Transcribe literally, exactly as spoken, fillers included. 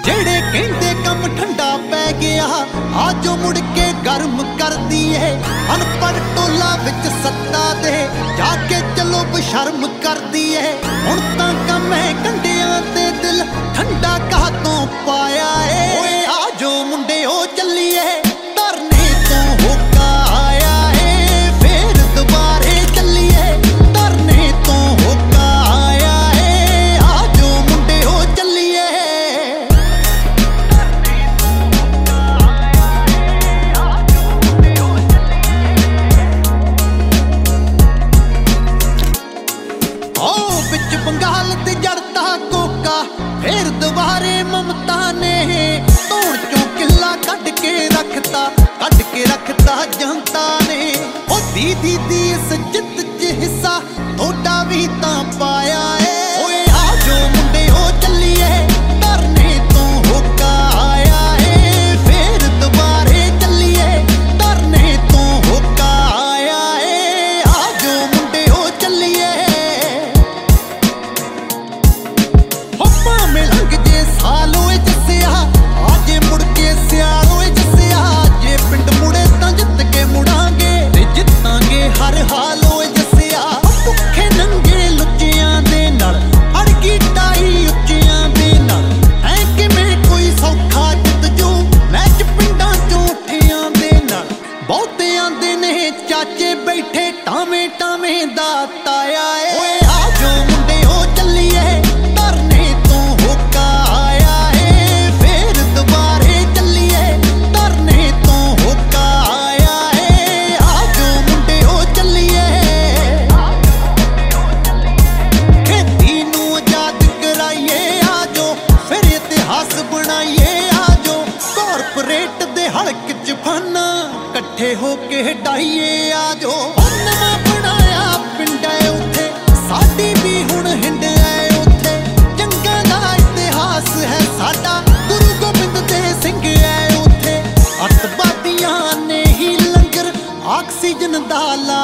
जेड़े कहंदे कम ठंडा पै गया आजो मुड़ के गर्म कर दिए। अनपढ़ टोला विच सत्ता दे जाके चलो बशर्म कर दिए। हुण तां कम है कंडियां ते दिल ठंडा कातों पाया है। ओए आजो मुंडे ओ चलिए धरने तो होका आया है। फिर दोबारे चलिए धरने तो होका आया है। आजो मुंडे ओ चलिए बिच बंगाल ते जड़ता कोका। फिर दोबारे ममता ने धौण चों किला कढ के रखता कढ के रखता जनता ने। ओ दीदी दी इस जित च हिस्सा थोड़ा भी तां पाया है। ओए आजो मुंडे ओ चलिए धरने तो होका आया है। फिर दोबारे चलिए धरने तो होका आया है। आजो मुंडे ओ चलिए भावें लंघ जे साल होए जस्सिया आजे मुड़ के सियाल होए जस्सिया। जे पिंड मुड़े तां जित के मुड़ांगे ते जितांगे हर हाल होए जस्सिया। भुखे नंगे लुच्चियां दे नाल अड़की टाई उच्चियां दे नाल ऐ किवें कोई सौखा जित जू मैच पिंडां चों उठियां दे नाल। बहुते आंदे ने चाचे बैठे टावें टावें दा ताया ऐ। ओए आजो मुंडे ओ चलिए धरने तो होका आया है। फिर दोबारे चलिए धरने तो होका आया है। आजो मुंडे ओ चलिए खेती नूं आजाद कराइए। आजो फिर इतिहास बनाइए। आजो कॉरपोरेट दे हलक च फाना कट्ठे होके डाइए। आजो नवां बनाया पिंड है उत्थे साडी भी हुण हिंड है उत्थे। जंगां दा इतिहास है साडा गुरु गोबिंद दे सिंह है उत्थे। अतवादियां ने ही लंगर आक्सीजन दा ला